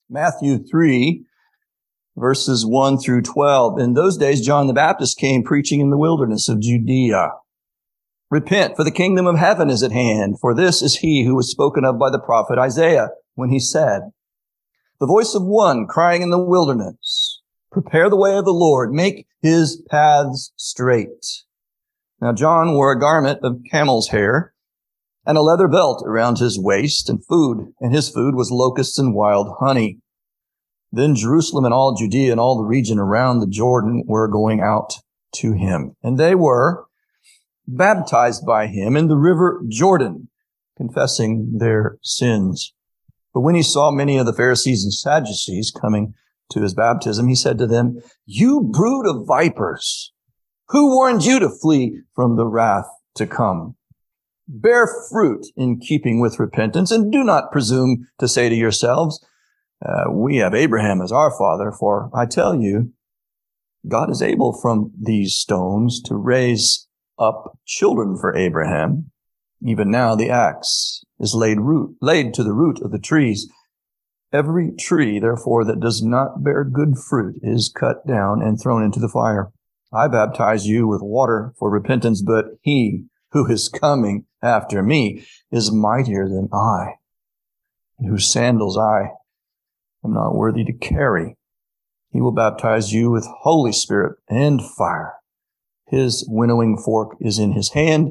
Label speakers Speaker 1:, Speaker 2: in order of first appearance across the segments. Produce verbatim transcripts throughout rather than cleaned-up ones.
Speaker 1: Matthew three, verses one through twelve. In those days, John the Baptist came preaching in the wilderness of Judea. Repent, for the kingdom of heaven is at hand. For this is he who was spoken of by the prophet Isaiah when he said, the voice of one crying in the wilderness, prepare the way of the Lord, make his paths straight. Now John wore a garment of camel's hair and a leather belt around his waist, and food, and his food was locusts and wild honey. Then Jerusalem and all Judea and all the region around the Jordan were going out to him. And they were baptized by him in the river Jordan, confessing their sins. But when he saw many of the Pharisees and Sadducees coming to his baptism, he said to them, you brood of vipers, who warned you to flee from the wrath to come? Bear fruit in keeping with repentance, and do not presume to say to yourselves, uh, we have Abraham as our father, for I tell you, God is able from these stones to raise up children for Abraham. Even now the axe is laid root, laid to the root of the trees. Every tree, therefore, that does not bear good fruit is cut down and thrown into the fire. I baptize you with water for repentance, but he who is coming after me is mightier than I, and whose sandals I am not worthy to carry. He will baptize you with Holy Spirit and fire. His winnowing fork is in his hand.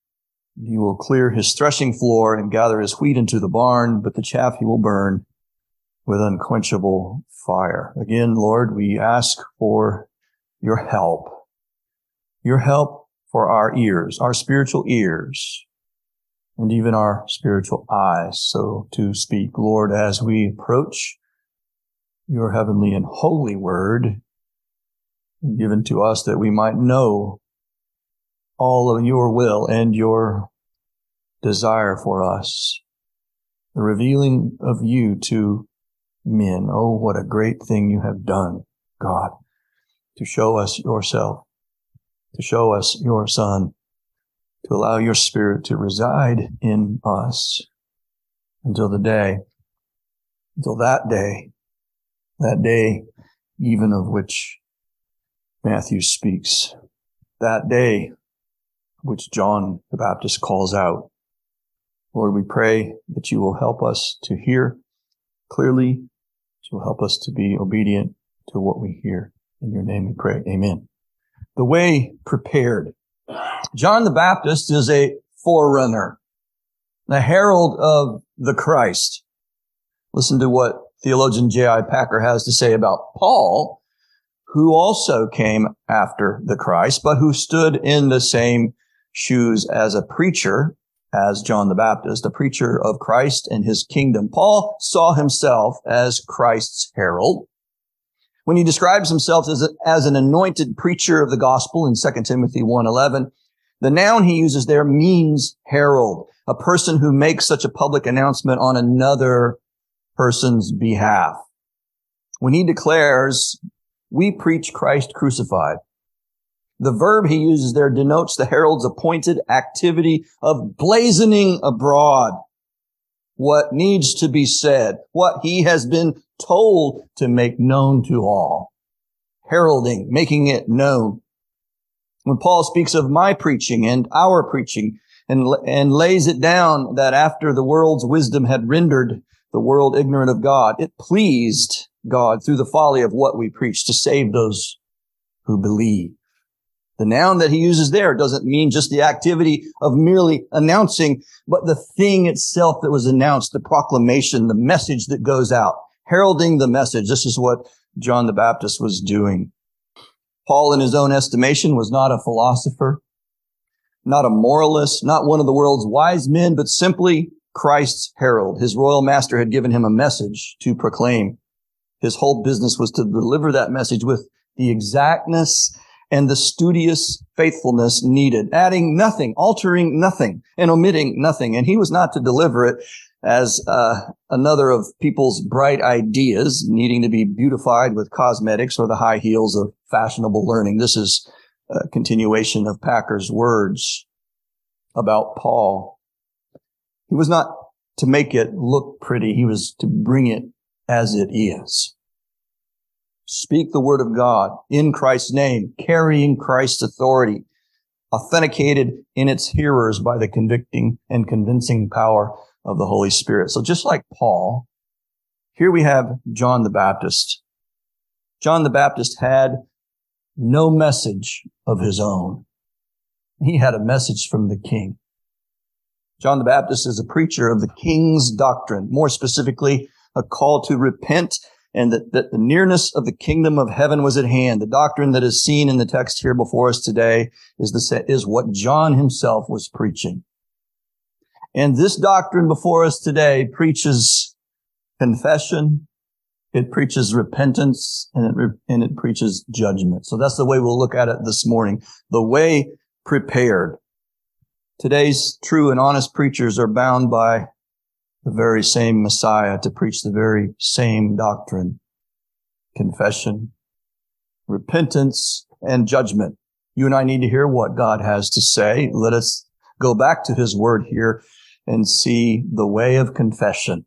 Speaker 1: He will clear his threshing floor and gather his wheat into the barn, but the chaff he will burn with unquenchable fire. Again, Lord, we ask for your help, your help for our ears, our spiritual ears, and even our spiritual eyes, so to speak. Lord, as we approach your heavenly and holy word given to us, that we might know all of your will and your desire for us, the revealing of you to men. Oh, what a great thing you have done, God, to show us yourself, to show us your Son, to allow your Spirit to reside in us until the day, until that day, that day even of which Matthew speaks, that day which John the Baptist calls out. Lord, we pray that you will help us to hear clearly, that you will help us to be obedient to what we hear. In your name we pray. Amen. The way prepared. John the Baptist is a forerunner, the herald of the Christ. Listen to what theologian J I Packer has to say about Paul, who also came after the Christ, but who stood in the same shoes as a preacher, as John the Baptist, a preacher of Christ and his kingdom. Paul saw himself as Christ's herald. When he describes himself as, a, as an anointed preacher of the gospel in Second Timothy one eleven, the noun he uses there means herald, a person who makes such a public announcement on another person's behalf. When he declares, we preach Christ crucified, the verb he uses there denotes the herald's appointed activity of blazoning abroad what needs to be said, what he has been told to make known to all. Heralding, making it known. When Paul speaks of my preaching and our preaching and, and lays it down that after the world's wisdom had rendered the world ignorant of God, it pleased God through the folly of what we preach to save those who believe. The noun that he uses there doesn't mean just the activity of merely announcing, but the thing itself that was announced, the proclamation, the message that goes out, heralding the message. This is what John the Baptist was doing. Paul, in his own estimation, was not a philosopher, not a moralist, not one of the world's wise men, but simply Christ's herald. His royal master had given him a message to proclaim. His whole business was to deliver that message with the exactness and the studious faithfulness needed, adding nothing, altering nothing, and omitting nothing. And he was not to deliver it as uh, another of people's bright ideas needing to be beautified with cosmetics or the high heels of fashionable learning. This is a continuation of Packer's words about Paul. He was not to make it look pretty. He was to bring it as it is. Speak the word of God in Christ's name, carrying Christ's authority, authenticated in its hearers by the convicting and convincing power of the Holy Spirit. So just like Paul, here we have John the Baptist. John the Baptist had no message of his own. He had a message from the King. John the Baptist is a preacher of the King's doctrine, more specifically, a call to repent and that, that the nearness of the kingdom of heaven was at hand. The doctrine that is seen in the text here before us today is, the, is what John himself was preaching. And this doctrine before us today preaches confession, it preaches repentance, and it, re- and it preaches judgment. So that's the way we'll look at it this morning. The way prepared. Today's true and honest preachers are bound by the very same Messiah to preach the very same doctrine. Confession, repentance, and judgment. You and I need to hear what God has to say. Let us go back to his word here and see the way of confession.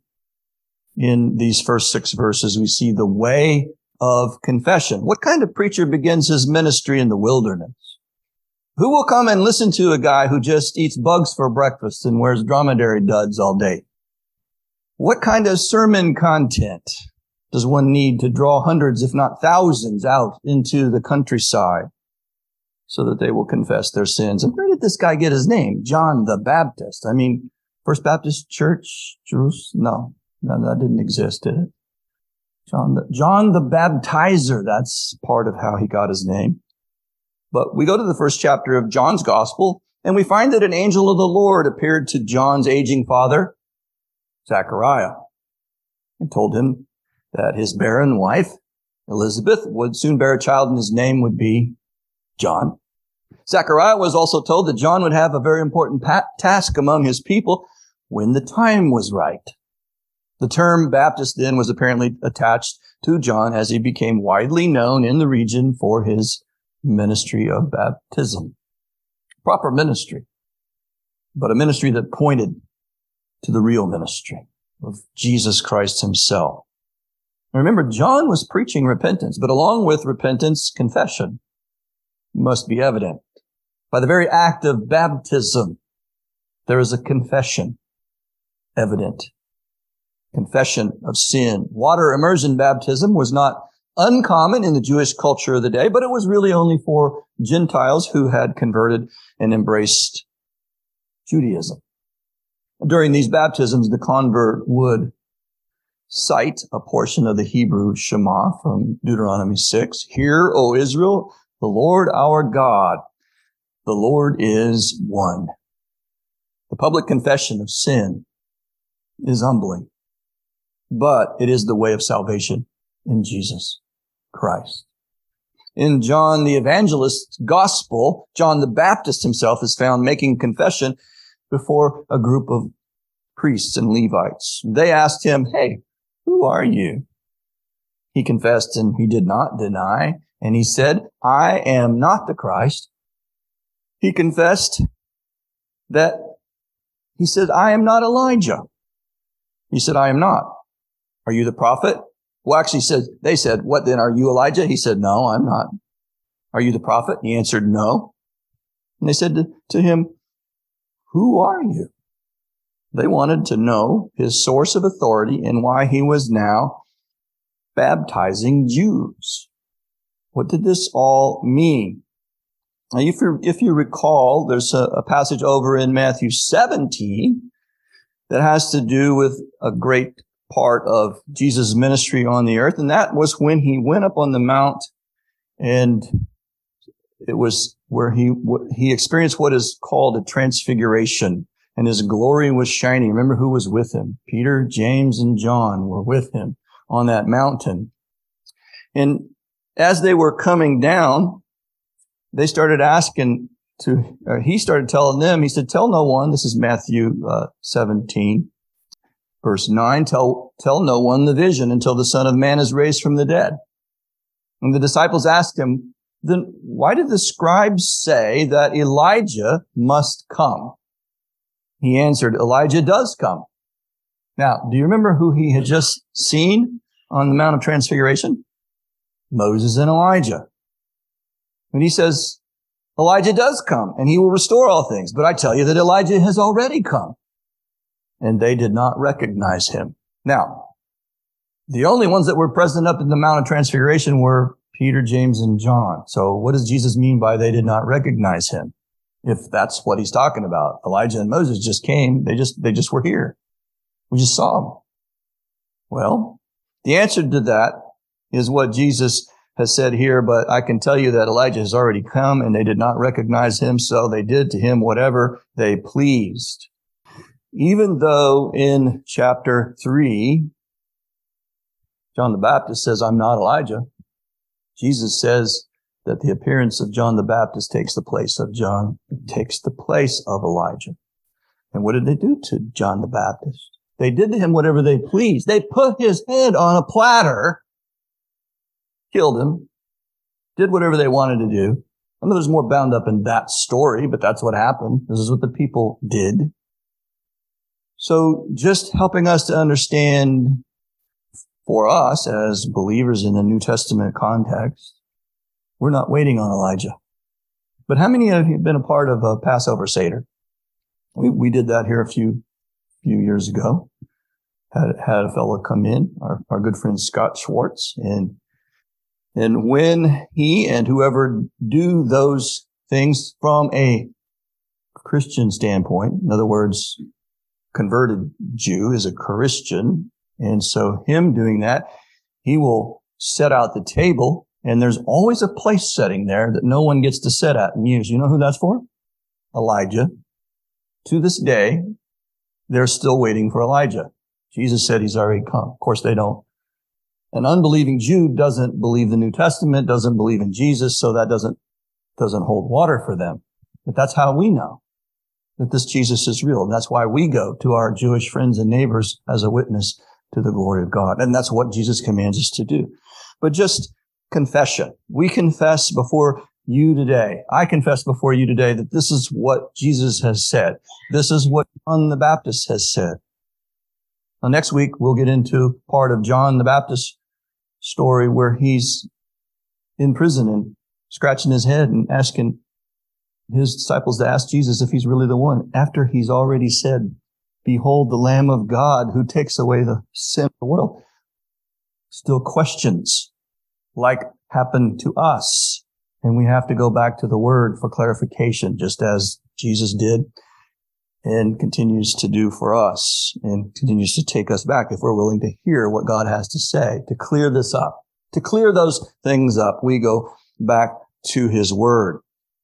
Speaker 1: In these first six verses, we see the way of confession. What kind of preacher begins his ministry in the wilderness? Who will come and listen to a guy who just eats bugs for breakfast and wears dromedary duds all day? What kind of sermon content does one need to draw hundreds, if not thousands, out into the countryside so that they will confess their sins? And where did this guy get his name? John the Baptist. I mean, First Baptist Church, Jerusalem? No, no, that didn't exist, did it? John the, John the Baptizer. That's part of how he got his name. But we go to the first chapter of John's Gospel, and we find that an angel of the Lord appeared to John's aging father, Zechariah, and told him that his barren wife, Elizabeth, would soon bear a child and his name would be John. Zechariah was also told that John would have a very important pa- task among his people when the time was right. The term Baptist then was apparently attached to John as he became widely known in the region for his ministry of baptism. Proper ministry, but a ministry that pointed to the real ministry of Jesus Christ himself. Now remember, John was preaching repentance, but along with repentance, confession must be evident. By the very act of baptism, there is a confession evident. Confession of sin. Water immersion baptism was not uncommon in the Jewish culture of the day, but it was really only for Gentiles who had converted and embraced Judaism. During these baptisms, the convert would cite a portion of the Hebrew Shema from Deuteronomy six. Hear, O Israel, the Lord our God, the Lord is one. The public confession of sin is humbling, but it is the way of salvation in Jesus Christ. In John the Evangelist's gospel, John the Baptist himself is found making confession before a group of priests and Levites. They asked him, hey, who are you? He confessed and he did not deny. And he said, I am not the Christ. He confessed that he said, I am not Elijah. He said, I am not. Are you the prophet? Well, actually, said they said, what then? Are you Elijah? He said, no, I'm not. Are you the prophet? He answered, no. And they said to, to him, who are you? They wanted to know his source of authority and why he was now baptizing Jews. What did this all mean? Now, if you, if you recall, there's a, a passage over in Matthew seventeen that has to do with a great part of Jesus' ministry on the earth. And that was when he went up on the mount, and it was where he, he experienced what is called a transfiguration, and his glory was shining. Remember who was with him? Peter, James, and John were with him on that mountain. And as they were coming down, they started asking to, or he started telling them, he said, tell no one, this is Matthew uh, seventeen, verse nine, tell, tell no one the vision until the Son of Man is raised from the dead. And the disciples asked him, then why did the scribes say that Elijah must come? He answered, Elijah does come. Now, do you remember who he had just seen on the Mount of Transfiguration? Moses and Elijah. And he says, Elijah does come and he will restore all things. But I tell you that Elijah has already come. And they did not recognize him. Now, the only ones that were present up in the Mount of Transfiguration were Peter, James, and John. So what does Jesus mean by they did not recognize him? If that's what he's talking about. Elijah and Moses just came. They just, they just were here. We just saw them. Well, the answer to that is what Jesus has said here, but I can tell you that Elijah has already come and they did not recognize him, so they did to him whatever they pleased. Even though in chapter three, John the Baptist says, I'm not Elijah. Jesus says that the appearance of John the Baptist takes the place of John, takes the place of Elijah. And what did they do to John the Baptist? They did to him whatever they pleased. They put his head on a platter, killed him, did whatever they wanted to do. I know there's more bound up in that story, but that's what happened. This is what the people did. So just helping us to understand for us as believers in the New Testament context, we're not waiting on Elijah. But how many of you have been a part of a Passover Seder? We, we did that here a few, few years ago. Had, had a fellow come in, our, our good friend Scott Schwartz, and And when he and whoever do those things from a Christian standpoint, in other words, converted Jew is a Christian, and so him doing that, he will set out the table, and there's always a place setting there that no one gets to sit at and use. You know who that's for? Elijah. To this day, they're still waiting for Elijah. Jesus said he's already come. Of course, they don't. An unbelieving Jew doesn't believe the New Testament, doesn't believe in Jesus, so that doesn't, doesn't hold water for them. But that's how we know that this Jesus is real. And that's why we go to our Jewish friends and neighbors as a witness to the glory of God. And that's what Jesus commands us to do. But just confession. We confess before you today. I confess before you today that this is what Jesus has said. This is what John the Baptist has said. Now, next week, we'll get into part of John the Baptist's story where he's in prison and scratching his head and asking his disciples to ask Jesus if he's really the one, after he's already said, behold, the Lamb of God who takes away the sin of the world. Still questions like happened to us. And we have to go back to the Word for clarification, just as Jesus did and continues to do for us and continues to take us back if we're willing to hear what God has to say. To clear this up, to clear those things up, we go back to His Word.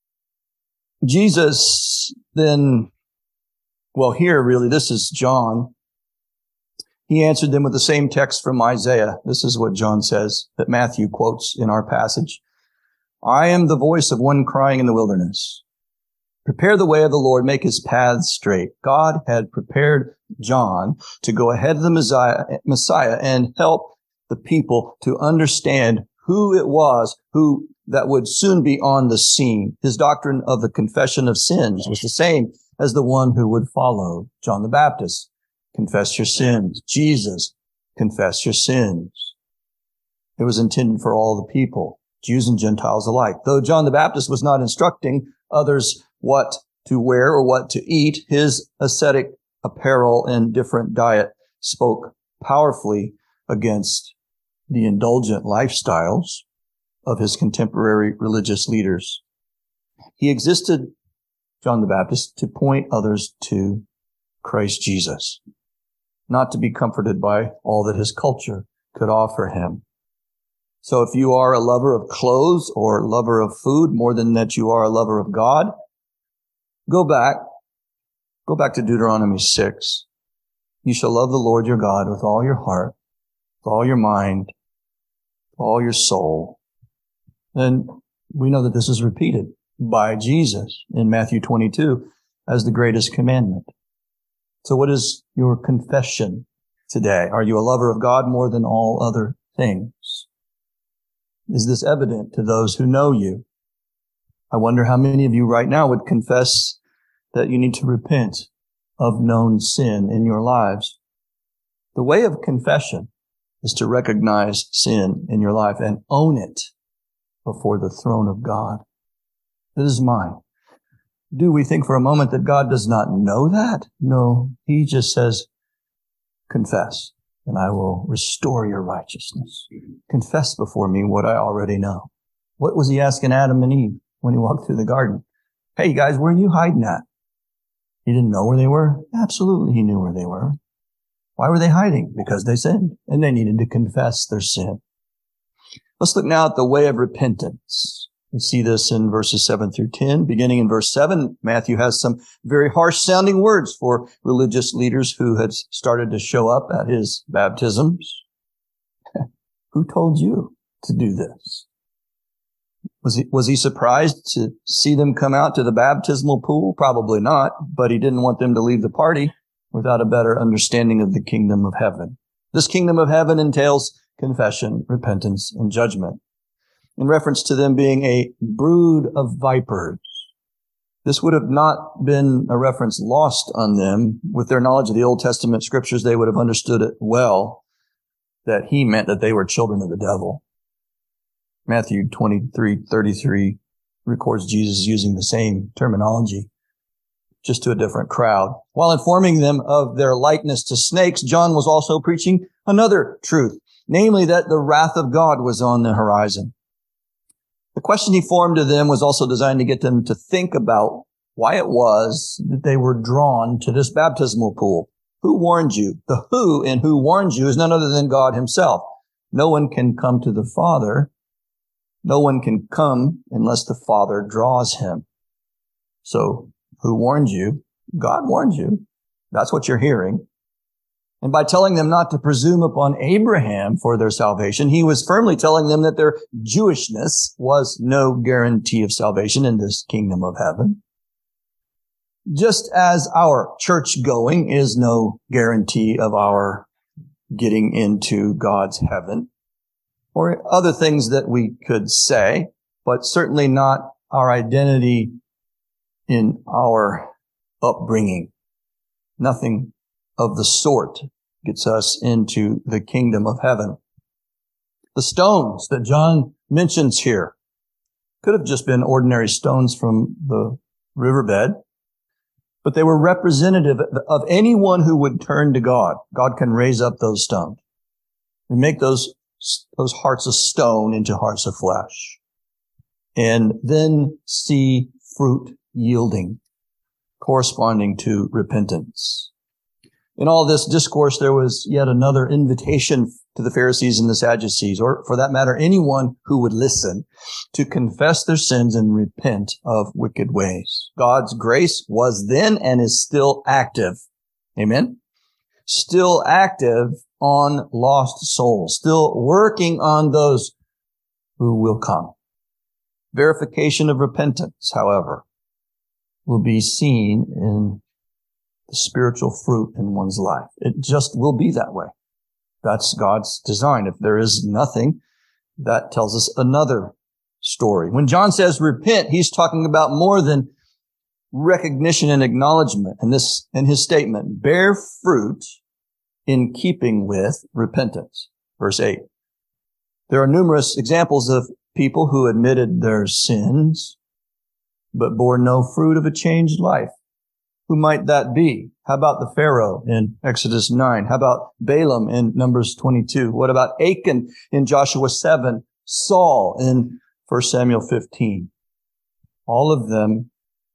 Speaker 1: Jesus then, well, here really, this is John. He answered them with the same text from Isaiah. This is what John says that Matthew quotes in our passage. I am the voice of one crying in the wilderness. Prepare the way of the Lord, make his paths straight. God had prepared John to go ahead of the Messiah, Messiah and help the people to understand who it was who that would soon be on the scene. His doctrine of the confession of sins was the same as the one who would follow John the Baptist. Confess your sins. Jesus, confess your sins. It was intended for all the people, Jews and Gentiles alike. Though John the Baptist was not instructing others what to wear or what to eat, his ascetic apparel and different diet spoke powerfully against the indulgent lifestyles of his contemporary religious leaders. He existed, John the Baptist, to point others to Christ Jesus, not to be comforted by all that his culture could offer him. So if you are a lover of clothes or a lover of food more than that you are a lover of God, go back, go back to Deuteronomy six. You shall love the Lord your God with all your heart, with all your mind, with all your soul. And we know that this is repeated by Jesus in Matthew twenty-two as the greatest commandment. So what is your confession today? Are you a lover of God more than all other things? Is this evident to those who know you? I wonder how many of you right now would confess that you need to repent of known sin in your lives. The way of confession is to recognize sin in your life and own it before the throne of God. It is mine. Do we think for a moment that God does not know that? No, he just says, confess, and I will restore your righteousness. Confess before me what I already know. What was he asking Adam and Eve when he walked through the garden? Hey, guys, where are you hiding at? He didn't know where they were? Absolutely, he knew where they were. Why were they hiding? Because they sinned, and they needed to confess their sin. Let's look now at the way of repentance. We see this in verses seven through ten. Beginning in verse seven, Matthew has some very harsh-sounding words for religious leaders who had started to show up at his baptisms. Who told you to do this? Was he, was he surprised to see them come out to the baptismal pool? Probably not, but he didn't want them to leave the party without a better understanding of the kingdom of heaven. This kingdom of heaven entails confession, repentance, and judgment. In reference to them being a brood of vipers, this would have not been a reference lost on them. With their knowledge of the Old Testament scriptures, they would have understood it well, that he meant that they were children of the devil. Matthew twenty-three thirty-three records Jesus using the same terminology, just to a different crowd. While informing them of their likeness to snakes, John was also preaching another truth, namely that the wrath of God was on the horizon. The question he formed to them was also designed to get them to think about why it was that they were drawn to this baptismal pool. Who warned you? The who in who warned you is none other than God himself. No one can come to the Father. No one can come unless the Father draws him. So, who warned you? God warned you. That's what you're hearing. And by telling them not to presume upon Abraham for their salvation, he was firmly telling them that their Jewishness was no guarantee of salvation in this kingdom of heaven. Just as our church going is no guarantee of our getting into God's heaven, or other things that we could say, but certainly not our identity in our upbringing. Nothing of the sort gets us into the kingdom of heaven. The stones that John mentions here could have just been ordinary stones from the riverbed, but they were representative of anyone who would turn to God. God can raise up those stones and make those, those hearts of stone into hearts of flesh, and then see fruit yielding, corresponding to repentance. In all this discourse, there was yet another invitation to the Pharisees and the Sadducees, or for that matter, anyone who would listen, to confess their sins and repent of wicked ways. God's grace was then and is still active. Amen? Still active on lost souls, still working on those who will come. Verification of repentance, however, will be seen in the spiritual fruit in one's life. It just will be that way. That's God's design. If there is nothing, that tells us another story. When John says repent, he's talking about more than recognition and acknowledgement. And this, in his statement, bear fruit in keeping with repentance. Verse eight. There are numerous examples of people who admitted their sins, but bore no fruit of a changed life. Who might that be? How about the Pharaoh in Exodus nine? How about Balaam in Numbers twenty-two? What about Achan in Joshua seven? Saul in First Samuel fifteen? All of them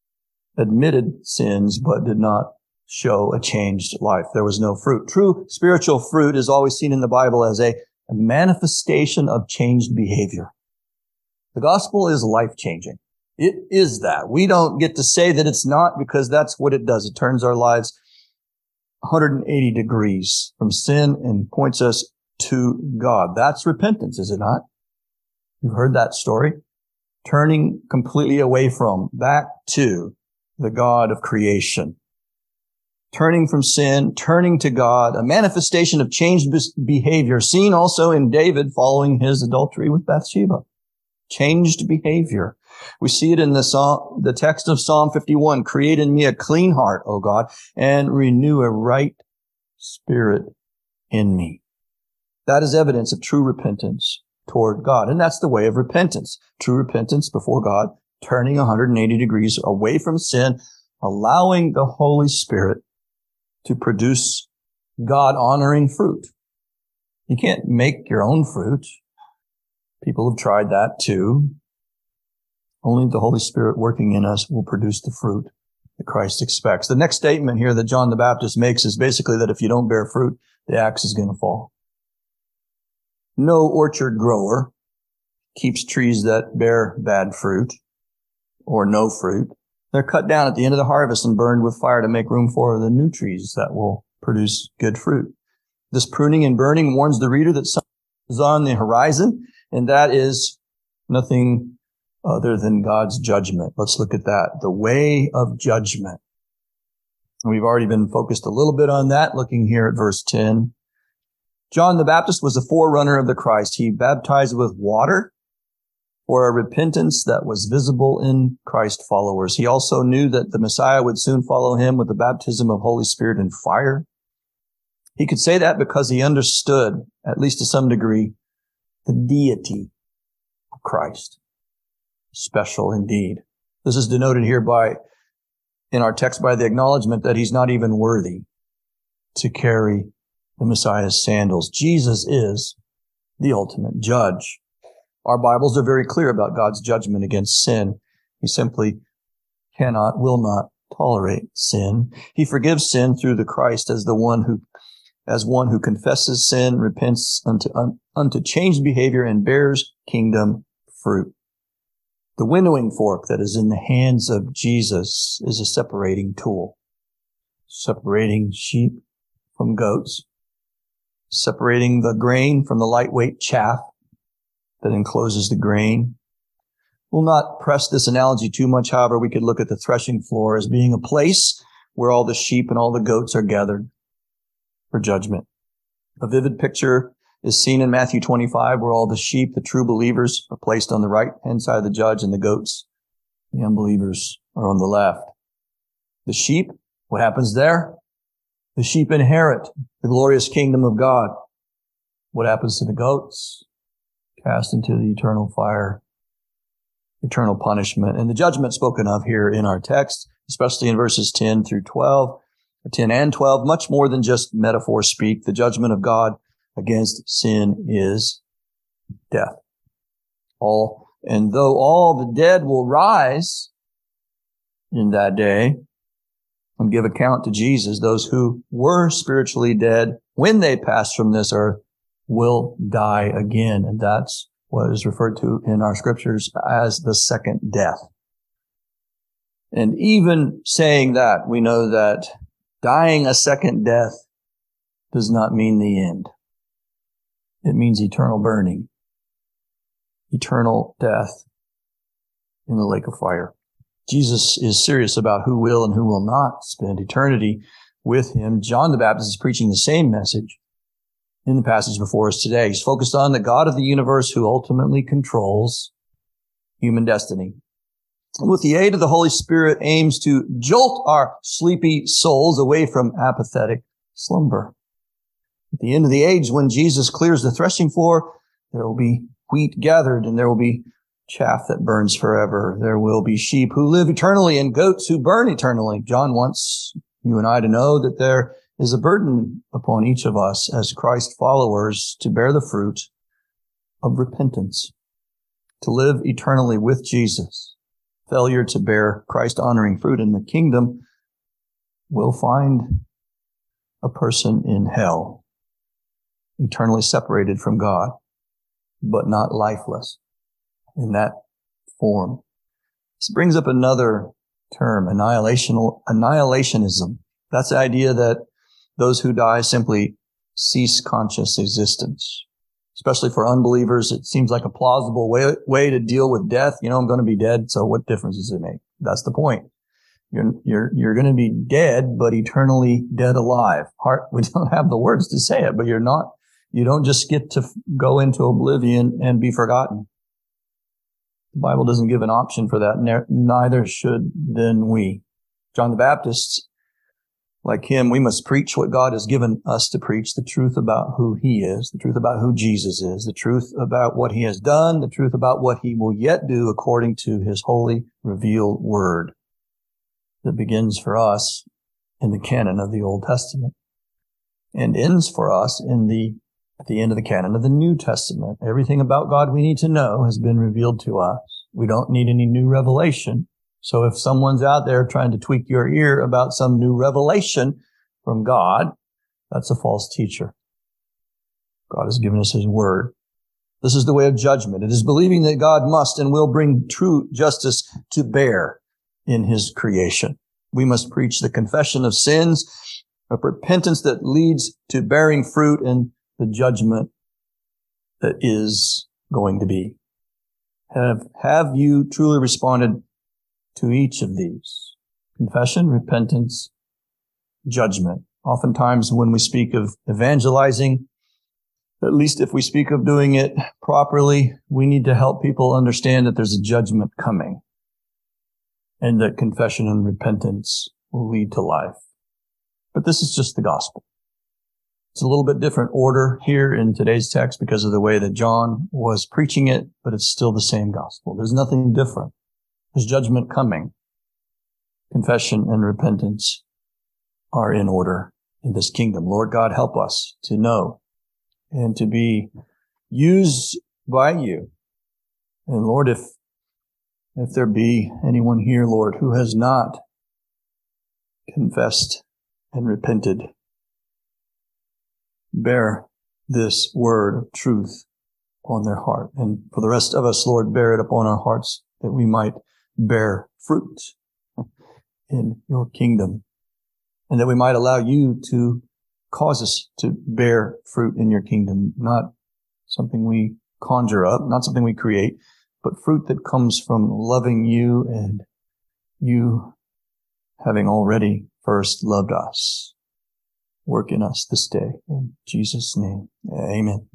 Speaker 1: admitted sins, but did not show a changed life. There was no fruit. True spiritual fruit is always seen in the Bible as a, a manifestation of changed behavior. The gospel is life-changing. It is that. We don't get to say that it's not, because that's what it does. It turns our lives one hundred eighty degrees from sin and points us to God. That's repentance, is it not? You've heard that story. Turning completely away from, back to the God of creation. Turning from sin, turning to God, a manifestation of changed behavior, seen also in David following his adultery with Bathsheba. Changed behavior. We see it in the Psalm, the text of Psalm fifty-one. Create in me a clean heart, O God, and renew a right spirit in me. That is evidence of true repentance toward God. And that's the way of repentance. True repentance before God, turning one hundred eighty degrees away from sin, allowing the Holy Spirit to produce God-honoring fruit. You can't make your own fruit. People have tried that too. Only the Holy Spirit working in us will produce the fruit that Christ expects. The next statement here that John the Baptist makes is basically that if you don't bear fruit, the axe is going to fall. No orchard grower keeps trees that bear bad fruit or no fruit. They're cut down at the end of the harvest and burned with fire to make room for the new trees that will produce good fruit. This pruning and burning warns the reader that something is on the horizon, and that is nothing other than God's judgment. Let's look at that. The way of judgment. We've already been focused a little bit on that, looking here at verse ten. John the Baptist was a forerunner of the Christ. He baptized with water for a repentance that was visible in Christ followers. He also knew that the Messiah would soon follow him with the baptism of Holy Spirit and fire. He could say that because he understood, at least to some degree, the deity of Christ. Special indeed. This is denoted here by, in our text, by the acknowledgement that he's not even worthy to carry the Messiah's sandals. Jesus is the ultimate judge. Our Bibles are very clear about God's judgment against sin. He simply cannot, will not tolerate sin. He forgives sin through the Christ as the one who, as one who confesses sin, repents unto, un, unto changed behavior, and bears kingdom fruit. The winnowing fork that is in the hands of Jesus is a separating tool, separating sheep from goats, separating the grain from the lightweight chaff that encloses the grain. We'll not press this analogy too much. However, we could look at the threshing floor as being a place where all the sheep and all the goats are gathered for judgment. A vivid picture is seen in Matthew twenty-five, where all the sheep, the true believers, are placed on the right-hand side of the judge, and the goats, the unbelievers, are on the left. The sheep, what happens there? The sheep inherit the glorious kingdom of God. What happens to the goats? Cast into the eternal fire, eternal punishment. And the judgment spoken of here in our text, especially in verses ten through twelve, or ten and twelve, much more than just metaphor speak. The judgment of God against sin is death. All, and though all the dead will rise in that day and give account to Jesus, those who were spiritually dead when they passed from this earth will die again. And that's what is referred to in our scriptures as the second death. And even saying that, we know that dying a second death does not mean the end. It means eternal burning, eternal death in the lake of fire. Jesus is serious about who will and who will not spend eternity with him. John the Baptist is preaching the same message in the passage before us today. He's focused on the God of the universe who ultimately controls human destiny. And with the aid of the Holy Spirit, aims to jolt our sleepy souls away from apathetic slumber. At the end of the age, when Jesus clears the threshing floor, there will be wheat gathered and there will be chaff that burns forever. There will be sheep who live eternally and goats who burn eternally. John wants you and I to know that there is a burden upon each of us as Christ followers to bear the fruit of repentance, to live eternally with Jesus. Failure to bear Christ-honoring fruit in the kingdom will find a person in hell, eternally separated from God, but not lifeless in that form. This brings up another term, annihilational, annihilationism. That's the idea that those who die simply cease conscious existence. Especially for unbelievers, it seems like a plausible way, way to deal with death. You know, I'm going to be dead, so what difference does it make? That's the point. You're, you're, you're going to be dead, but eternally dead alive. Heart, we don't have the words to say it, but you're not, you don't just get to go into oblivion and be forgotten. The Bible doesn't give an option for that. Neither should then we. John the Baptist Like him, we must preach what God has given us to preach, the truth about who he is, the truth about who Jesus is, the truth about what he has done, the truth about what he will yet do according to his holy revealed word that begins for us in the canon of the Old Testament and ends for us in the at the end of the canon of the New Testament. Everything about God we need to know has been revealed to us. We don't need any new revelation. So if someone's out there trying to tweak your ear about some new revelation from God, that's a false teacher. God has given us his word. This is the way of judgment. It is believing that God must and will bring true justice to bear in his creation. We must preach the confession of sins, of repentance that leads to bearing fruit and the judgment that is going to be. Have, have you truly responded to each of these? Confession, repentance, judgment. Oftentimes when we speak of evangelizing, at least if we speak of doing it properly, we need to help people understand that there's a judgment coming and that confession and repentance will lead to life. But this is just the gospel. It's a little bit different order here in today's text because of the way that John was preaching it, but it's still the same gospel. There's nothing different. There's judgment coming. Confession and repentance are in order in this kingdom. Lord God, help us to know and to be used by you. And Lord, if, if there be anyone here, Lord, who has not confessed and repented, bear this word of truth on their heart. And for the rest of us, Lord, bear it upon our hearts that we might bear fruit in your kingdom and that we might allow you to cause us to bear fruit in your kingdom, not something we conjure up, not something we create, but fruit that comes from loving you and you having already first loved us. Work in us this day. In Jesus' name, amen.